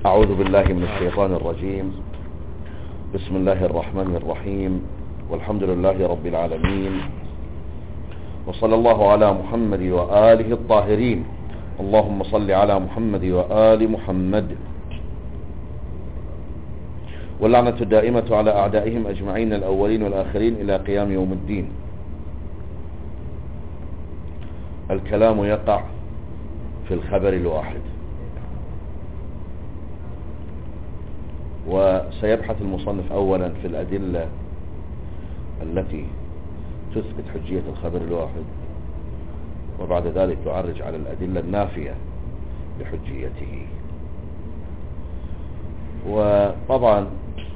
أعوذ بالله من الشيطان الرجيم. بسم الله الرحمن الرحيم، والحمد لله رب العالمين، وصلى الله على محمد وآله الطاهرين. اللهم صل على محمد وآل محمد، واللعنة الدائمة على أعدائهم أجمعين الأولين والآخرين إلى قيام يوم الدين. الكلام يقع في الخبر الواحد، وسيبحث المصنف أولا في الأدلة التي تثبت حجية الخبر الواحد، وبعد ذلك يعرج على الأدلة النافية لحجيته. وطبعا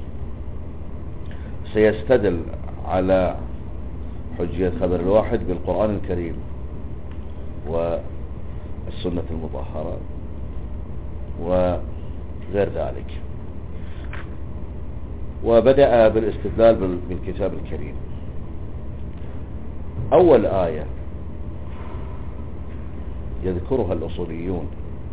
سيستدل على حجية خبر الواحد بالقرآن الكريم والسنة المطهرة وغير ذلك. وبدأ بالاستدلال بالكتاب الكريم. أول آية يذكرها الأصوليون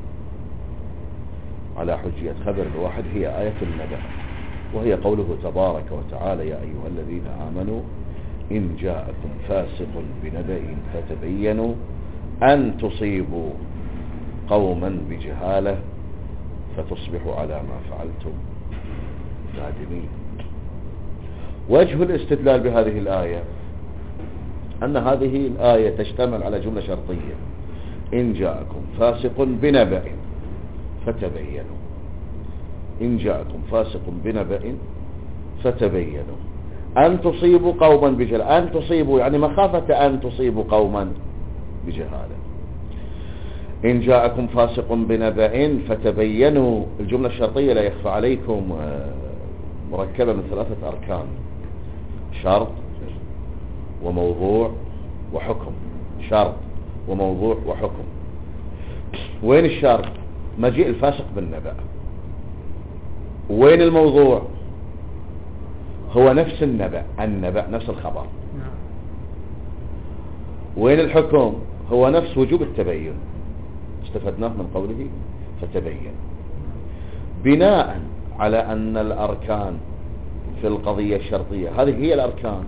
على حجية خبر الواحد هي آية النبأ، وهي قوله تبارك وتعالى: يا أيها الذين آمنوا إن جاءكم فاسق بنبأ فتبينوا أن تصيبوا قوما بجهالة فتصبحوا على ما فعلتم نادمين. وجه الاستدلال بهذه الآية أن هذه الآية تشتمل على جملة شرطية: إن جاءكم فاسق بنبأ فتبينوا. إن جاءكم فاسق بنبأ فتبينوا أن تصيبوا قوما بجهالة. أن تصيبوا يعني مخافة أن تصيبوا قوما بجهالة. إن جاءكم فاسق بنبأ فتبينوا، الجملة الشرطية لا يخفى عليكم مركبة من 3 أركان: شرط وموضوع وحكم. شرط وموضوع وحكم. وين الشرط؟ مجيء الفاسق بالنبأ. وين الموضوع؟ هو نفس النبأ نفس الخبر. وين الحكم؟ هو نفس وجوب التبين، استفدناه من قوله فتبين، بناء على أن الأركان في القضية الشرطية هذه هي الأركان،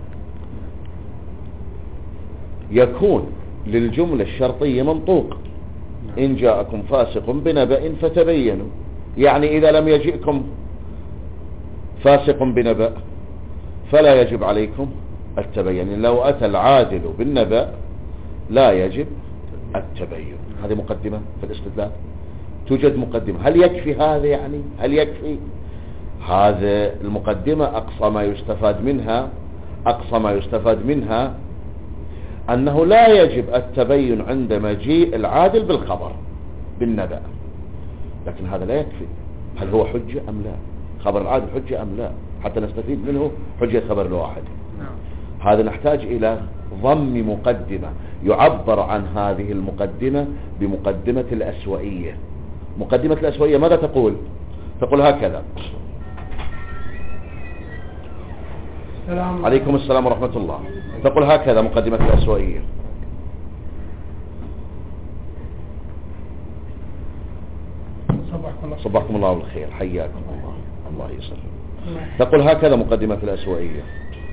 يكون للجملة الشرطية منطوق: إن جاءكم فاسق بنبأ فتبينوا. يعني إذا لم يجئكم فاسق بنبأ فلا يجب عليكم التبين. لو أتى العادل بالنبأ لا يجب التبين. هذه مقدمة في الاستدلال. توجد مقدمة. هل يكفي هذا؟ يعني هل يكفي هذا المقدمة؟ أقصى ما يستفاد منها أنه لا يجب التبين عند مجيء العادل بالخبر بالنبأ. لكن هذا لا يكفي. هل هو حجة أم لا؟ خبر العادل حجة أم لا؟ حتى نستفيد منه حجة خبر الواحد. هذا نحتاج إلى ضم مقدمة يعبر عن هذه المقدمة بمقدمة الأسوئية. مقدمة الأسوئية ماذا تقول؟ تقول هكذا: عليكم السلام ورحمة الله. تقول هكذا مقدمة الأسوئية: صبحكم الله بالخير، حياكم الله، الله يسلم. تقول هكذا مقدمة الأسوئية: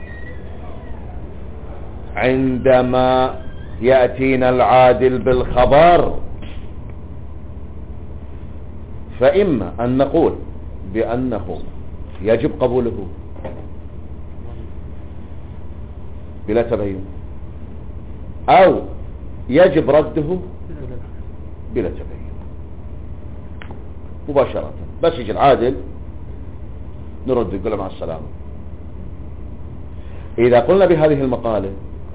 عندما يأتينا العادل بالخبر فإما أن نقول بأنه يجب قبوله بلا تبين، أو يجب رده بلا تبين مباشرة. بس يجي العادل نرد نقول مع السلامة. إذا قلنا بهذه المقالة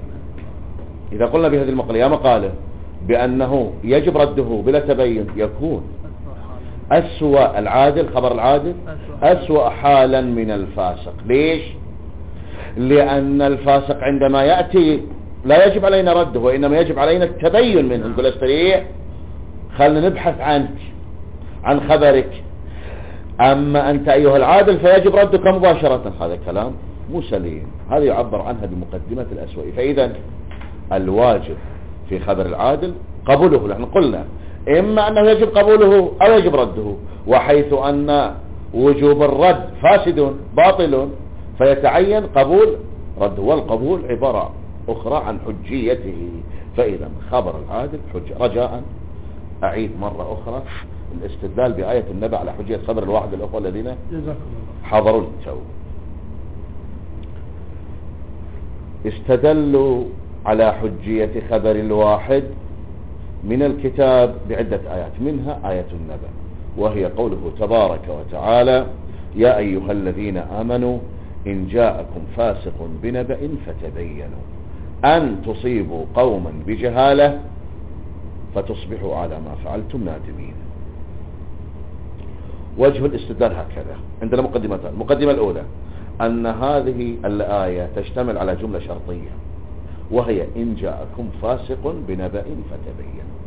يا مقالة بأنه يجب رده بلا تبين، يكون أسوأ العادل، خبر العادل أسوأ حالا من الفاسق. ليش؟ لأن الفاسق عندما يأتي لا يجب علينا رده، وإنما يجب علينا التبين منه. نقول استريح، خلنا نبحث عنك عن خبرك. أما أنت أيها العادل فيجب ردك مباشرة. هذا كلام مو سليم. هذا يعبر عنها بمقدمة الأسوئية. فإذا الواجب في خبر العادل قبوله. نحن قلنا إما أنه يجب قبوله أو يجب رده، وحيث أن وجوب الرد فاسد باطل فيتعين قبول رد، والقبول عبارة أخرى عن حجيته. فإذا خبر العادل حجة. رجاء أعيد مرة أخرى الاستدلال بآية النبأ على حجية خبر الواحد الأخوة الذين حضروا التو. استدلوا على حجية خبر الواحد من الكتاب بعدة آيات، منها آية النبأ، وهي قوله تبارك وتعالى: يا أيها الذين آمنوا إن جاءكم فاسق بنبأ فتبينوا أن تصيبوا قوما بجهالة فتصبحوا على ما فعلتم نادمين. وجه الاستدلال هكذا. عندنا مقدمتان. المقدمة الأولى أن هذه الآية تشتمل على جملة شرطية، وهي إن جاءكم فاسق بنبأ فتبينوا،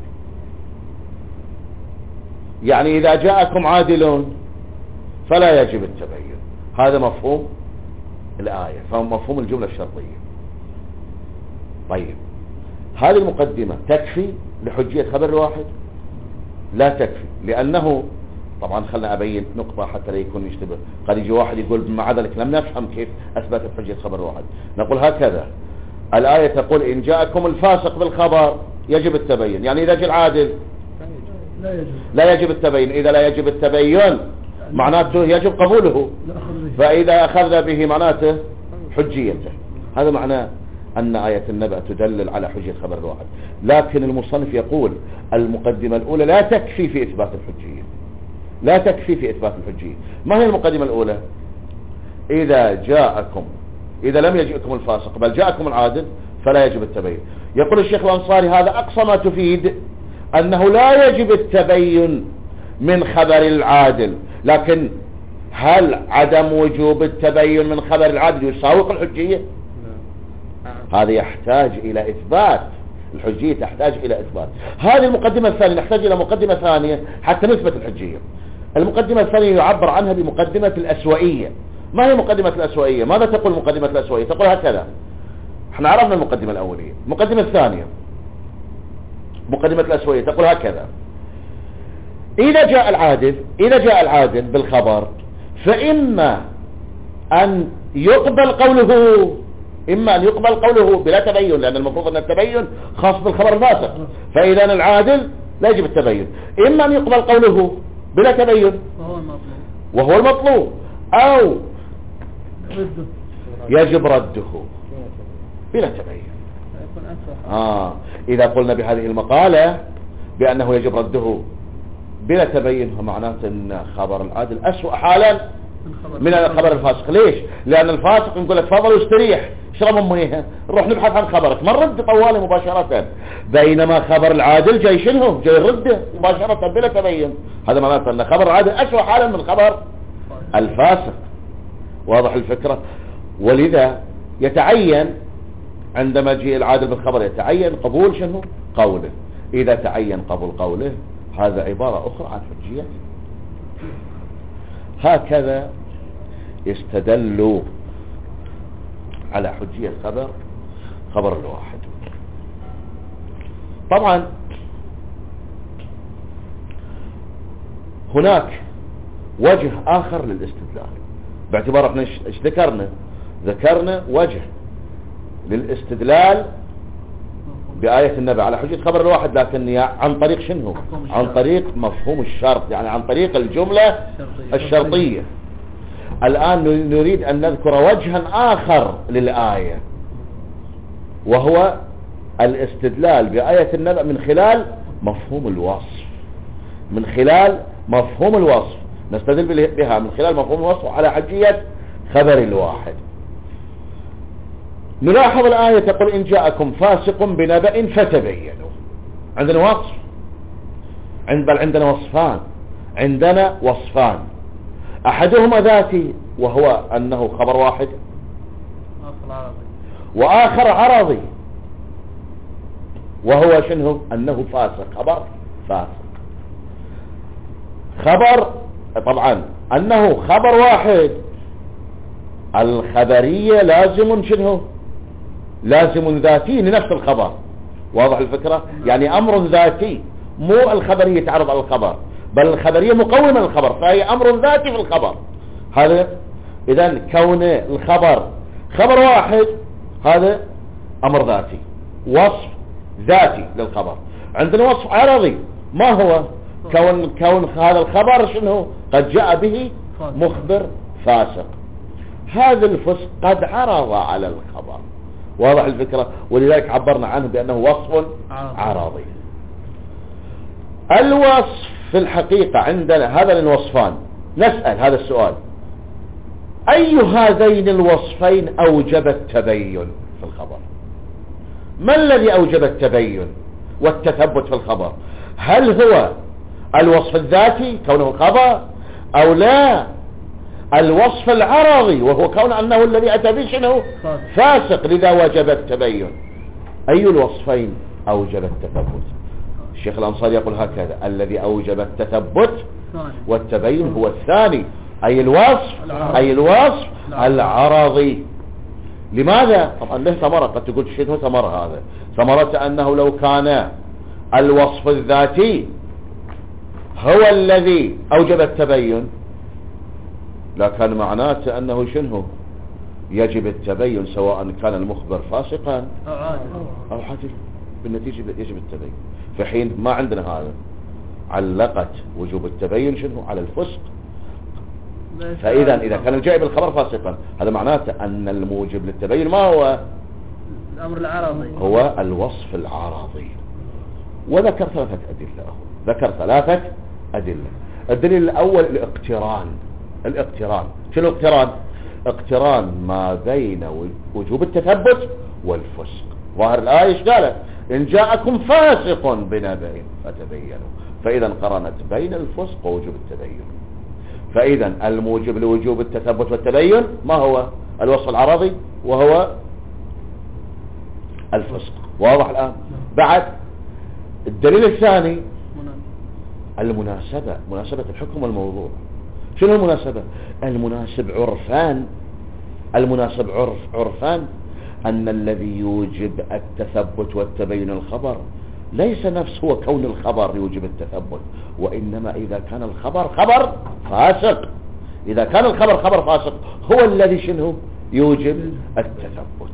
يعني إذا جاءكم عادل فلا يجب التبين. هذا مفهوم الآية، فمفهوم الجملة الشرطية. طيب، هذه المقدمة تكفي لحجية خبر الواحد؟ لا تكفي، لأنه طبعا خلنا أبين نقطة حتى لا يكون يشتبه. قد يجي واحد يقول مع ذلك لم نفهم كيف أثبتت حجية خبر الواحد. نقول هكذا: الآية تقول إن جاءكم الفاسق بالخبر يجب التبين، يعني إذا جاء العادل لا يجب التبين. إذا لا يجب التبين معناته يجب قبوله، فإذا أخذنا به معناته حجيته. هذا معناه أن آية النبأ تدلل على حجية خبر الواحد. لكن المصنف يقول المقدمة الأولى لا تكفي في إثبات الحجية، لا تكفي في إثبات الحجية. ما هي المقدمة الأولى؟ إذا لم يجئكم الفاسق بل جاءكم العادل فلا يجب التبين. يقول الشيخ الأنصاري هذا أقصى ما تفيد أنه لا يجب التبين من خبر العادل، لكن هل عدم وجوب التبين من خبر العادل يساوق الحجية؟ هذا يحتاج إلى إثبات. الحجية تحتاج إلى إثبات. هذه المقدمة الثانية. نحتاج إلى مقدمة ثانية حتى نثبت الحجية. المقدمة الثانية يعبر عنها بمقدمة الأسوئية. ما هي مقدمة الأسوئية؟ ماذا تقول مقدمة الأسوئية؟ تقول هكذا. احنا عرفنا المقدمة الأولية. المقدمة الثانية مقدمة الأسوئية تقول هكذا: إذا جاء العادل بالخبر فإما أن يقبل قوله بلا تبين، لأن المفروض أن التبين خاص بالخبر الفاسق، فإذا العادل لا يجب التبين. إما أن يقبل قوله بلا تبين وهو المطلوب، أو يجب رده بلا تبين. إذا قلنا بهذه المقالة بأنه يجب رده بلا تبين فمعناته أن خبر العادل أسوأ حالا من الخبر الفاسق. ليش؟ لأن الفاسق نقول لك تفضل واستريح اشرب أميها، نروح نبحث عن خبرك ما نرد طواله مباشرة، بينما خبر العادل جاي شنو؟ جاي رده مباشرة بلا تبين. هذا معناته أن خبر العادل أسوأ حالا من خبر الفاسق. واضح الفكرة؟ ولذا يتعين عندما يجي العادل بالخبر يتعين قبول شنو؟ قوله. إذا تعين قبول قوله هذا عبارة أخرى عن حجية. هكذا استدلوا على حجية خبر الواحد. طبعا هناك وجه آخر للاستدلال، باعتبار احنا ايش ذكرنا وجه للاستدلال بآية النبأ على حجية خبر الواحد، لكن عن طريق شنو؟ عن طريق مفهوم الشرط، يعني عن طريق الجملة الشرطية. الآن نريد أن نذكر وجها آخر للآية، وهو الاستدلال بآية النبأ من خلال مفهوم الوصف. نستدل بها من خلال مفهوم الوصف على حجية خبر الواحد. نلاحظ الآية تقول إن جاءكم فاسق بنبأ فتبينوا. عندنا وصف، بل عندنا وصفان. أحدهما ذاتي وهو أنه خبر واحد، وآخر عرضي وهو شنو؟ أنه فاسق، خبر فاسق. خبر طبعا أنه خبر واحد، الخبرية لازم شنو؟ لازم ذاتي لنفس الخبر. واضح الفكرة؟ يعني أمر ذاتي، مو الخبرية تعرض على الخبر، بل الخبرية مقومة للخبر، فهي أمر ذاتي في الخبر. هذا إذن كون الخبر خبر واحد هذا أمر ذاتي، وصف ذاتي للخبر. عندنا وصف عرضي، ما هو؟ كون هذا الخبر شنو؟ قد جاء به مخبر فاسق. هذا الفسق قد عرض على الخبر، واضح الفكرة؟ ولذلك عبرنا عنه بأنه وصف عرضي. الوصف في الحقيقة عندنا هذا الوصفان، نسأل هذا السؤال: أي هذين الوصفين أوجب التبين في الخبر؟ ما الذي أوجب التبين والتثبت في الخبر؟ هل هو الوصف الذاتي كونه خبر، أو لا الوصف العرضي وهو كون أنه الذي أتى به شنو؟ فاسق، لذا وجب التبين. أي الوصفين أوجب التثبت؟ الشيخ الأنصاري يقول هكذا: الذي أوجب التثبت والتبين هو الثاني، أي الوصف العرضي. لماذا؟ طبعا له ثمرة، قد تقول شنو ثمرة هذا؟ ثمرة أنه لو كان الوصف الذاتي هو الذي أوجب التبين لكان معناته أنه شنو؟ يجب التبين سواء كان المخبر فاسقا أو عادل، بالنتيجة يجب التبين. في حين ما عندنا هذا، علقت وجوب التبين شنو؟ على الفسق. فإذا إذا كان الجاء بالخبر فاسقا هذا معناته أن الموجب للتبين ما هو؟ الأمر العرضي، هو الوصف العرضي. وذكر ثلاثة أدلة. الدليل الأول الاقتران. شنو الاقتران؟ اقتران ما بين وجوب التثبت والفسق. ظاهر الآية ايش قالت؟ إن جاءكم فاسق بنبأ فتبينوا، فإذا قرنت بين الفسق ووجوب التبين. فإذا الموجب لوجوب التثبت والتبين ما هو؟ الوصف العرضي وهو الفسق. واضح الآن؟ بعد الدليل الثاني المناسبة، مناسبة الحكم والموضوع. شنو المناسبة؟ المناسب عرفان أن الذي يوجب التثبت والتبين الخبر ليس نفس هو كون الخبر يوجب التثبت، وإنما إذا كان الخبر خبر فاسق، إذا كان الخبر خبر فاسق هو الذي شنو يوجب التثبت.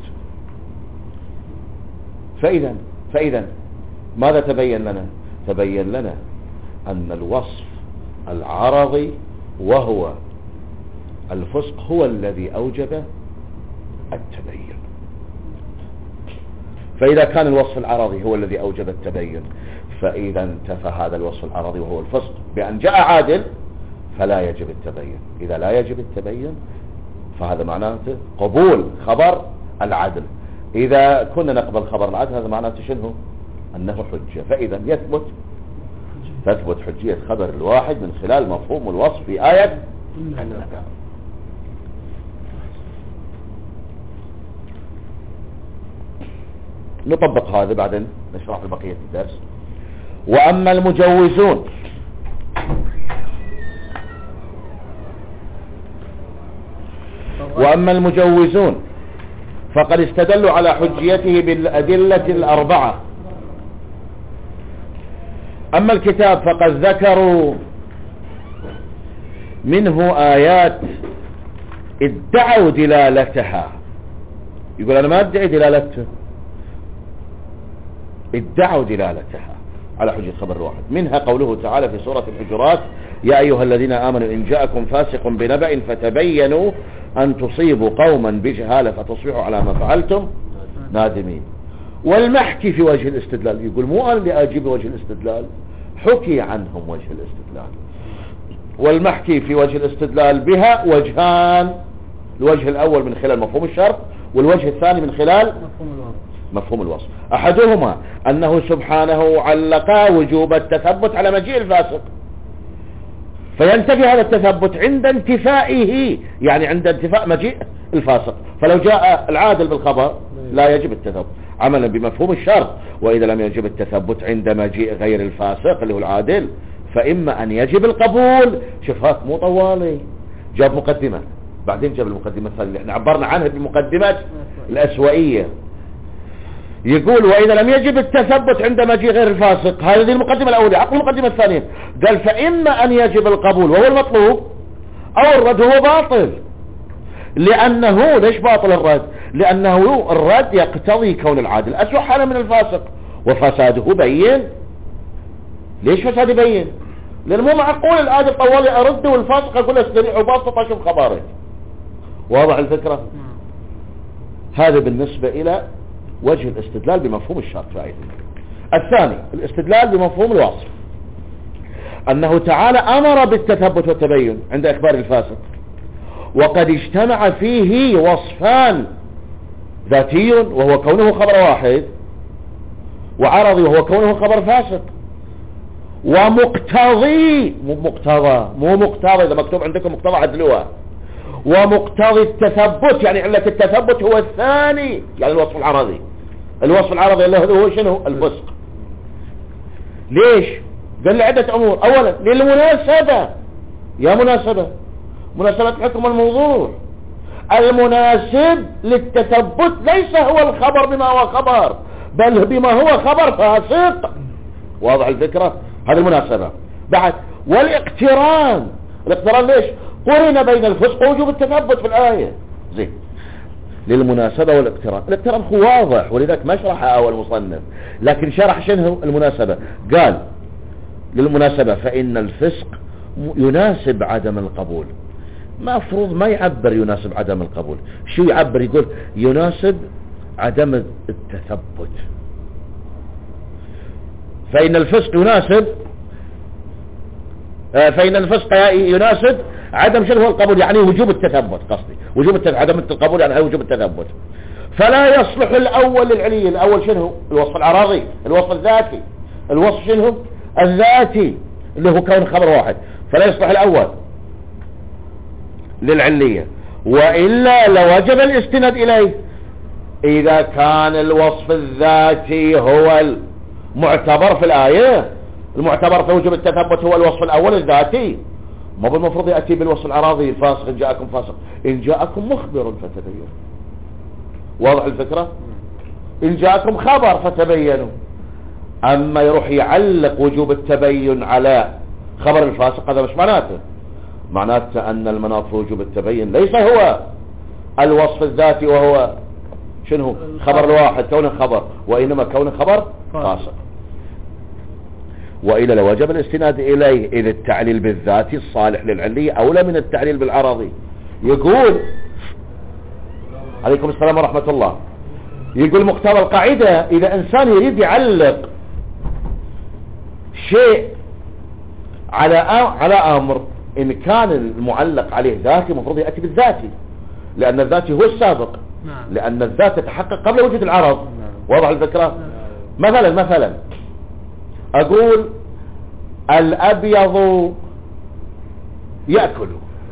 فإذا ماذا تبين لنا؟ تبين لنا أن الوصف العرضي وهو الفسق هو الذي أوجب التبين. فإذا كان الوصف العرضي هو الذي أوجب التبين، فإذا انتفى هذا الوصف العرضي وهو الفسق بأن جاء عادل فلا يجب التبين. إذا لا يجب التبين فهذا معناته قبول خبر العدل. إذا كنا نقبل خبر العدل هذا معناته شنو؟ أنه حجة. فإذا تثبت حجية خبر الواحد من خلال مفهوم الوصف في آية النبأ. نطبق هذا بعدين نشرح في بقية الدرس. وأما المجوزون فقد استدلوا على حجيته بالأدلة الأربعة. أما الكتاب فقد ذكروا منه آيات ادعوا دلالتها. يقول أنا ما ادعي دلالتها، ادعوا دلالتها على حجة خبر الواحد. منها قوله تعالى في سورة الحجرات: يا أيها الذين آمنوا إن جاءكم فاسق بنبأ فتبينوا أن تصيبوا قوما بجهالة فتصبحوا على ما فعلتم نادمين. والمحكي في وجه الاستدلال، يقول مو أنا اللي أجيب وجه الاستدلال، حكي عنهم وجه الاستدلال. والمحكي في وجه الاستدلال بها وجهان: الوجه الأول من خلال مفهوم الشرط، والوجه الثاني من خلال مفهوم الوصف. أحدهما أنه سبحانه علق وجوب التثبت على مجيء الفاسق، فينتفي هذا التثبت عند انتفائه، يعني عند انتفاء مجيء الفاسق. فلو جاء العادل بالخبر لا يجب التثبت عملا بمفهوم الشرط. وإذا لم يجب التثبت عند مجيء غير الفاسق اللي هو العادل فإما أن يجب القبول. شوف هات مو طوالي، جاب مقدمة بعدين جاب المقدمة الثانية اللي احنا عبرنا عنها بالمقدمات الأسوائية. يقول وإذا لم يجب التثبت عند مجيء غير الفاسق، هذه المقدمة الأولى. عقل المقدمة الثانية قال فإما أن يجب القبول وهو المطلوب، أو الرد هو باطل. لأنه ليش باطل الرد؟ لأنه الرد يقتضي كون العادل أسوأ حالا من الفاسق، وفساده بين. ليش فساده بين؟ لأنه مو معقول العادل طوالي أرد والفاسق أقول استريح وباسط أشوف خبارك. واضح الفكرة؟ هذا بالنسبة إلى وجه الاستدلال بمفهوم الشرط فائدة. الثاني الاستدلال بمفهوم الوصف، أنه تعالى أمر بالتثبت والتبين عند إخبار الفاسق، وقد اجتمع فيه وصفان، ذاتي وهو كونه خبر واحد، وعرضي وهو كونه خبر فاسق، ومقتضي مو مقتضى إذا مكتوب عندكم مقتضى عدلوها، ومقتضي التثبت يعني علة التثبت هو الثاني، يعني الوصف العرضي. الوصف العرضي اللي هو شنو؟ الفسق. ليش؟ قال لي عدة أمور. أولا للمناسبة، يا مناسبة حكم الموضوع. المناسب للتثبت ليس هو الخبر بما هو خبر، بل بما هو خبر فاسق. واضح الفكرة؟ هذه المناسبة. بعد والاقتران. الاقتران ليش؟ قرن بين الفسق ووجوب التثبت في الآية. زين، للمناسبة والاقتران. الاقتران هو واضح ولذلك ما شرحها أول مصنف، لكن شرح شنو المناسبة. قال للمناسبة فإن الفسق يناسب عدم القبول. مفروض ما يعبر يناسب عدم القبول، شو يعبر؟ يقول يناسب عدم التثبت. فإن الفسق يناسب عدم شنو هو القبول، يعني وجوب التثبت. قصدي وجوب عدم القبول يعني وجوب التثبت. فلا يصلح الأول للعلي. الأول شنو؟ الوصف العراضي، الوصف الذاتي. الوصف شنو؟ الذاتي اللي هو كون خبر واحد، فلا يصلح الأول للعلية، وإلا لوجب الاستناد إليه. إذا كان الوصف الذاتي هو المعتبر في الآية، المعتبر في وجوب التثبت هو الوصف الأول الذاتي، ما بالمفروض يأتي بالوصف العراضي فاسق إن جاءكم فاسق، إن جاءكم مخبر فتبينوا. واضح الفكرة؟ إن جاءكم خبر فتبينوا. أما يروح يعلق وجوب التبين على خبر الفاسق، هذا مش معناته أن المناط في وجوب التبين ليس هو الوصف الذاتي وهو شنو؟ خبر الواحد كونه خبر، وإنما كونه خبر فاسق. وإلى لوجب الاستناد إليه إذ التعليل بالذاتي الصالح للعلية أولى من التعليل بالعرضي. يقول عليكم السلام ورحمة الله، يقول مقتضى القاعدة إذا إنسان يريد يعلق شيء على أمر، إن كان المعلق عليه ذاتي مفروض يأتي بالذاتي، لأن الذاتي هو السابق، لأن الذات تتحقق قبل وجود العرض. واضح الفكرة؟ مثلا أقول الأبيض يأكل،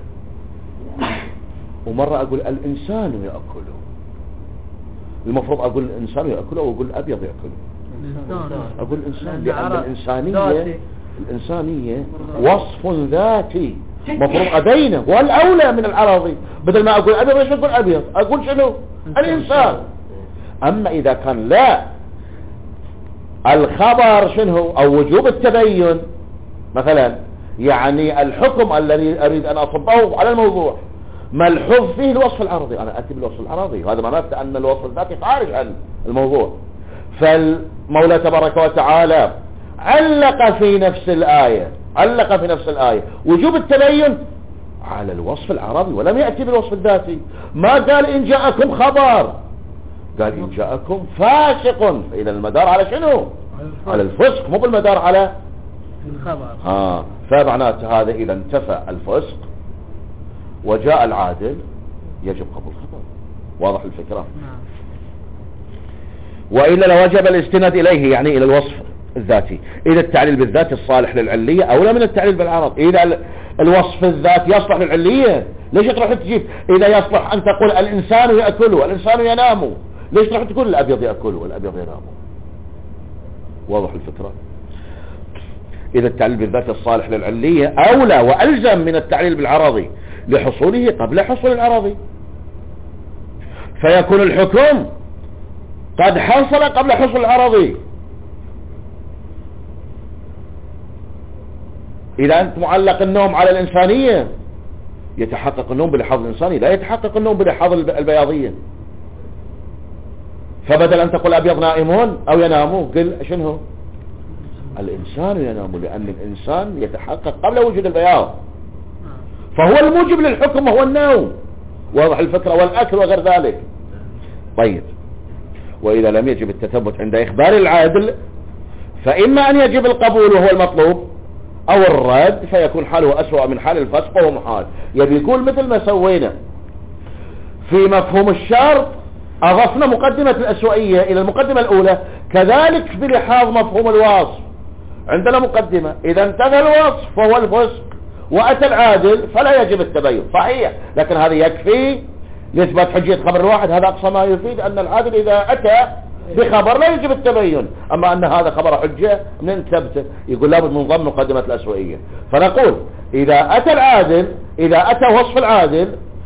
ومرة أقول الإنسان يأكل. المفروض أقول الإنسان يأكل أو أقول الأبيض يأكل؟ أقول الإنسان، لأن الإنسانية وصف ذاتي مفروض أبينه، والأولى من العرضي. بدل ما أقول أبيض ليش أقول أبيض؟ أقول شنو؟ الإنسان. أما إذا كان لا الخبر شنو أو وجوب التبين مثلا، يعني الحكم الذي أريد أن أطبقه على الموضوع ملحوظ فيه الوصف العرضي، أنا أتي بالوصف العرضي، هذا معناته أن الوصف الذاتي خارج عن الموضوع. فالمولى تبارك وتعالى علق في نفس الآية وجوب التبين على الوصف العرضي، ولم يأتي بالوصف الذاتي. ما قال إن جاءكم خبر، قال إن جاءكم فاسق. فإذا المدار على شنو؟ على الفسق، مو بالمدار على الخبر. فمعناته هذا إذا انتفى الفسق وجاء العادل يجب قبول الخبر. واضح الفكرة؟ وإلا لوجب الاستناد إليه، يعني إلى الوصف الذاتي. إذا التعليل بالذات الصالح للعلية أولى من التعليل بالعرض. إذا الوصف الذات يصلح للعلية، ليش تروح تجيب؟ إذا يصلح أن تقول الإنسان يأكل والإنسان ينام، ليش تروح تقول الأبيض يأكل والأبيض ينام؟ واضح الفكرة؟ إذا التعليل بالذات الصالح للعلية أولى وألزم من التعليل بالعرضي لحصوله قبل حصول العرضي، فيكون الحكم قد حصل قبل حصول العرضي. إذا أنت معلق النوم على الإنسانية يتحقق النوم بلحاظ الإنساني، لا يتحقق النوم بلحاظ البياضية. فبدل أن تقول أبيض نائمون أو ينامون، قل شنو؟ الإنسان ينام، لأن الإنسان يتحقق قبل وجود البياض، فهو الموجب للحكم هو النوم. واضح الفكرة؟ والأكل وغير ذلك. طيب، وإذا لم يجب التثبت عند إخبار العادل فإما أن يجب القبول وهو المطلوب، أو الرد فيكون حاله أسوأ من حال الفسق وهو محال. يبي يقول مثل ما سوينا في مفهوم الشرط، أضفنا مقدمة الأسوأية إلى المقدمة الأولى، كذلك بلحاظ مفهوم الوصف عندنا مقدمة، إذا انتهى الوصف فهو الفسق وأتى العادل فلا يجب التبين. صحيح، لكن هذا يكفي لإثبات حجية خبر الواحد. هذا أقصى ما يفيد أن العادل إذا أتى بخبر لا يجب التبين. أما أن هذا خبر حجة من ثبته، يقول لابد من ضمن مقدمة الأسوأية. فنقول إذا أتى العادل، إذا أتى وصف العادل،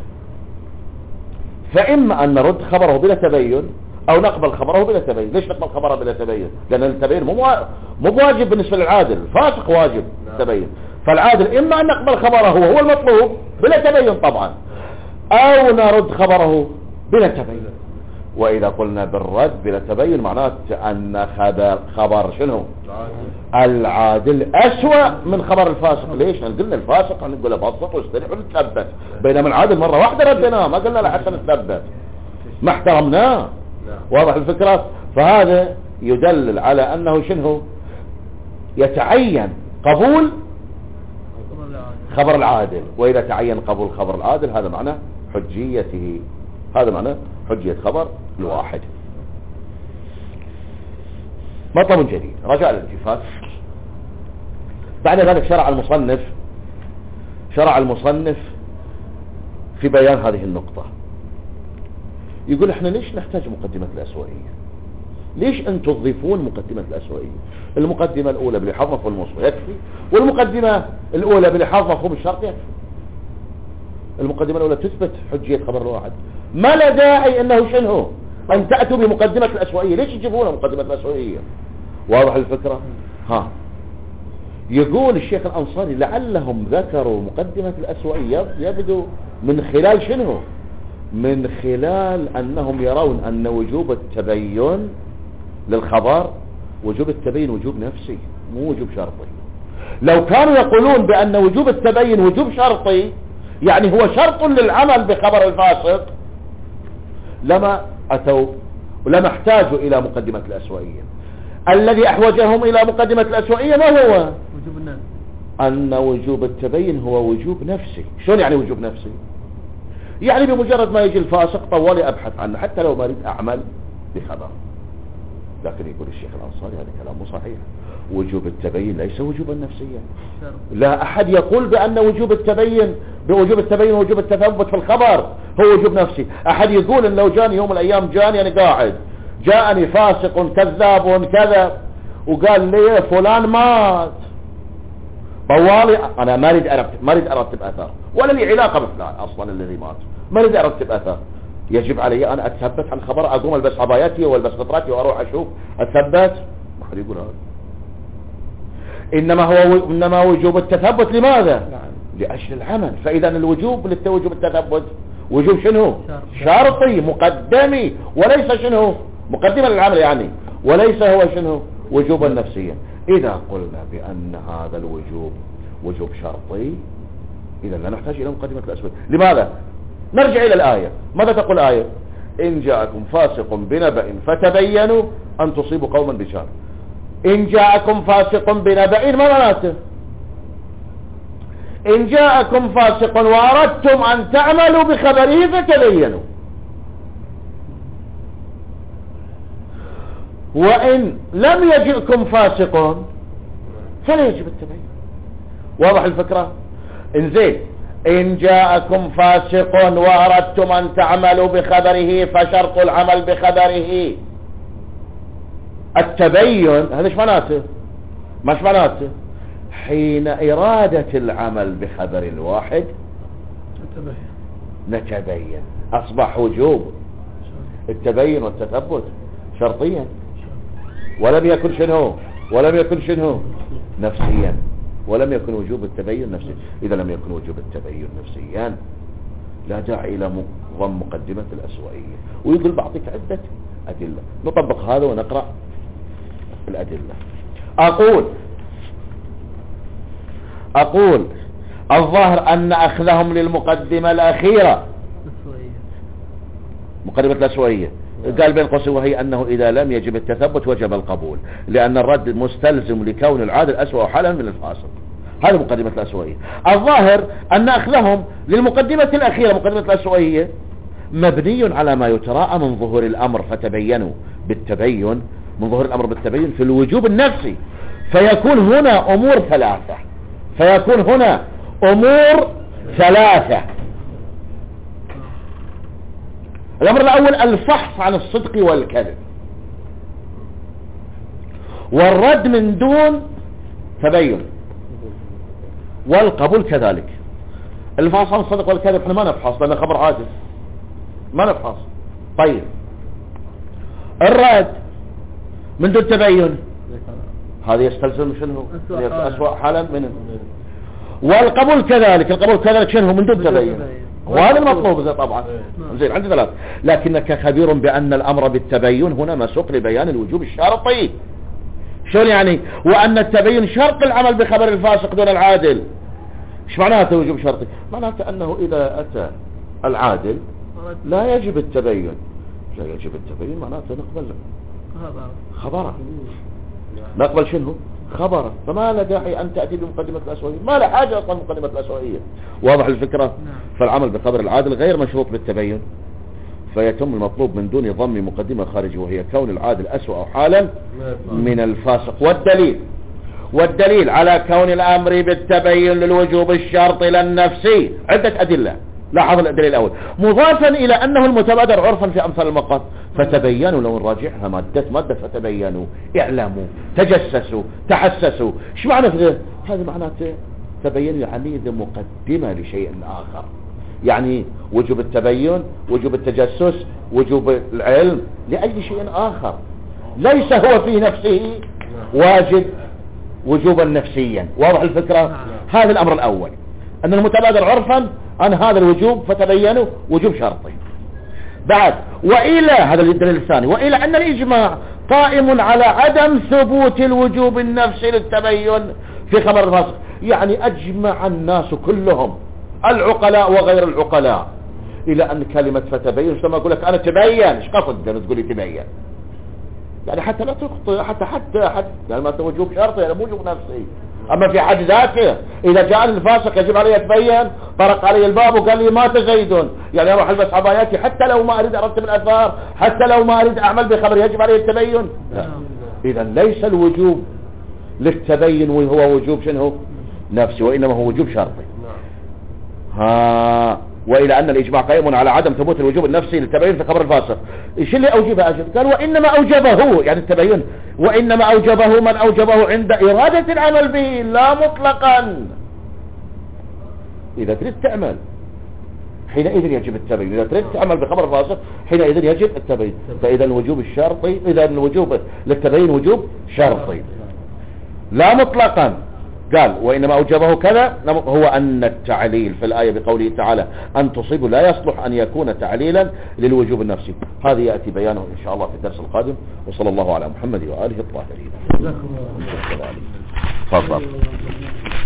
فإما أن نرد خبره بلا تبين أو نقبل خبره بلا تبين. ليش نقبل خبره بلا تبين؟ لأن التبين مو واجب بالنسبة للعادل، الفاسق واجب تبين. فالعادل إما أن نقبل خبره وهو المطلوب بلا تبين طبعا، أو نرد خبره بلا تبين. وإذا قلنا بالرد بلا تبين معناته أن خبر شنو؟ العادل أسوأ من خبر الفاسق. ليش؟ قلنا الفاسق نقول له بسط واسترح ونتثبت، بينما العادل مرة واحدة ردناه، ما قلنا له حتى نتثبت، ما احترمناه. واضح الفكرة؟ فهذا يدلل على أنه شنو؟ يتعين قبول خبر العادل، وإذا تعين قبول خبر العادل هذا معناه حجيته، هذا معناه حجية خبر الواحد. مطلب جديد، رجاء الالتفات. بعد ذلك شرع المصنف في بيان هذه النقطة. يقول احنا ليش نحتاج مقدمة الأسوأية؟ ليش انتم تضيفون مقدمة الأسوأية؟ المقدمة الأولى بلحاظ مفهوم الوصف يكفي، والمقدمة الأولى بلحاظ مفهوم الشرط يكفي. المقدمة الأولى تثبت حجية خبر الواحد، ما لا داعي انه شنو ان تأتوا بمقدمة الأسوأية. ليش يجيبون مقدمة الأسوأية؟ واضح الفكرة؟ يقول الشيخ الأنصاري لعلهم ذكروا مقدمة الأسوأية يبدو من خلال شنو؟ من خلال أنهم يرون أن وجوب التبين للخبر وجوب التبين وجوب نفسي مو وجوب شرطي. لو كانوا يقولون بأن وجوب التبين وجوب شرطي، يعني هو شرط للعمل بخبر الفاسق، لما أتوا ولما احتاجوا إلى مقدمة الأسوأية. الذي أحوجهم إلى مقدمة الأسوأية ما هو؟ وجوب النفس. أن وجوب التبين هو وجوب نفسي. شلون يعني وجوب نفسي؟ يعني بمجرد ما يجي الفاسق طوالي أبحث عنه حتى لو ما أريد أعمل بخبر. لكن يقول الشيخ الأنصاري هذا كلام مو صحيح. وجوب التبين ليس وجوبا نفسيا. لا أحد يقول بأن وجوب التبين وجوب التثبت في الخبر هو وجوب نفسي. أحد يقول إن لو جاني يوم من الأيام جاءني فاسق كذاب كذا وقال لي فلان مات طوالي، أنا ما أريد أرتب أثر ولا لي علاقة بفلان أصلا الذي مات، ما أريد أرتب أثر، يجب علي أن أتثبت عن خبر، أقوم ألبس عباياتي والبس قطراتي وأروح أشوف أتثبت؟ ما حد يقول هذا. إنما وجوب التثبت لماذا؟ لأجل العمل. فإذا الوجوب للتوجب التثبت وجوب شنو؟ شرطي مقدمي، وليس شنو مقدمة للعمل يعني، وليس هو شنو وجوبا نفسيا. إذا قلنا بأن هذا الوجوب وجوب شرطي إذا لا نحتاج إلى مقدمة الأسود. لماذا؟ نرجع إلى الآية. ماذا تقول الآية؟ إن جاءكم فاسق بنبأ فتبينوا أن تصيبوا قوما بجهالة. إن جاءكم فاسق بنبأ ما معناته؟ إن جاءكم فاسق وأردتم أن تعملوا بخبره فتبينوا. وإن لم يجئكم فاسق فلا يجب التبين. واضح الفكرة؟ إنزين إن جاءكم فاسق وأردتم أن تعملوا بخبره فشرط العمل بخبره التبين. هذا ايش معناته؟ مش معناته حين إرادة العمل بخبر الواحد نتبين. أصبح وجوب التبين والتثبت شرطيا، ولم يكن شنو، ولم يكن شنو نفسيا، ولم يكن وجوب التبين نفسيا. إذا لم يكن وجوب التبين نفسيا لا داعي إلى ضم مقدمة الأسوأية. ويقول بعطيك عدة أدلة، نطبق هذا ونقرأ الأدلة. أقول الظاهر أن أخذهم للمقدمة الأخيرة مقدمة الأسوأية قال بين قوسين وهي أنه إذا لم يجب التثبت وجب القبول، لأن الرد مستلزم لكون العادل أسوأ حالا من الفاسق. هذا مقدمة الأسوأية. الظاهر أن أخذهم للمقدمة الأخيرة مقدمة الأسوأية مبني على ما يتراءى من ظهور الأمر، فتبينوا بالتبين من ظهور الأمر بالتبين في الوجوب النفسي، فيكون هنا أمور ثلاثة. الأمر الأول الفحص عن الصدق والكذب، والرد من دون تبين، والقبول كذلك. الفحص عن الصدق والكذب احنا ما نفحص لأنه خبر عاجز، ما نفحص. طيب الرد من دون تبين هذا يستلزم شنو أسوأ حالا منه، والقبول كذلك. القبول كذلك شنو من دون تبين، وهذا المطلوب طبعا. زين عندي ثلاث. لكنك خبير بأن الأمر بالتبين هنا مسوق لبيان الوجوب الشرطي. شلون يعني؟ وأن التبين شرط العمل بخبر الفاسق دون العادل. ايش معناته وجوب شرطي؟ معناته أنه إذا أتى العادل لا يجب التبين. لا يجب التبين معناته نقبل خبره، نقبل شنو خبره. فما لا داعي أن تأتي بمقدمة الأسوأية، ما لا حاجة أصلا مقدمة الأسوأية. واضح الفكرة؟ فالعمل بخبر العادل غير مشروط بالتبين، فيتم المطلوب من دون ضم مقدمة خارجية، وهي كون العادل أسوأ حالا من الفاسق. والدليل على كون الأمر بالتبين للوجوب الشرطي للنفسي عدة أدلة. لاحظ الدليل الأول مضافا إلى أنه المتبادر عرفا في أمثال المقال، فتبينوا لو نراجعها مادة فتبينوا، اعلموا، تجسسوا، تحسسوا. ايش معنى هذا؟ معناته تبين يعني ذا مقدمة لشيء آخر، يعني وجوب التبين، وجوب التجسس، وجوب العلم لأجل شيء آخر ليس هو في نفسه واجب وجوبا نفسيا. واضح الفكرة؟ هذا الأمر الأول، أن المتبادر عرفا عن هذا الوجوب فتبينوا وجوب شرطي. بعد وإلى هذا الدليل الثاني، وإلى أن الإجماع قائم على عدم ثبوت الوجوب النفسي للتبين في خبر الفاسق. يعني أجمع الناس كلهم العقلاء وغير العقلاء إلى أن كلمة فتبين ثم أقول لك أنا تبين، إيش قصد أن تقول لي تبين؟ يعني حتى لا تخطئ، حتى يعني ما وجوب شرطي يعني مو وجوب نفسي. أما في حد ذاته إذا جاء الفاسق يجب علي يتبين، طرق علي الباب وقال لي مات زيد، يعني أروح ألبس عباياتي حتى لو ما أريد أرتب الأثار، حتى لو ما أريد أعمل بخبر يجب علي التبين؟ لا. إذا ليس الوجوب للتبين وهو وجوب شنو نفسي، وإنما هو وجوب شرطي. وإلى أن الإجماع قائم على عدم ثبوت الوجوب النفسي للتبين في خبر الفاسق. إيش اللي أوجبه أجل؟ قال وإنما أوجبه يعني التبين، وإنما أوجبه من أوجبه عند إرادة العمل به لا مطلقا. إذا تريد تعمل حينئذ يجب التبين، إذا تريد تعمل بخبر الفاسق حينئذ يجب التبين. فإذا الوجوب الشرطي، إذا الوجوب للتبين وجوب شرطي لا مطلقا. قال وإنما أوجبه كذا، هو أن التعليل في الآية بقوله تعالى أن تصيبوا لا يصلح أن يكون تعليلا للوجوب النفسي. هذا يأتي بيانه إن شاء الله في الدرس القادم. وصلى الله على محمد وآله الطاهرين. تفضل.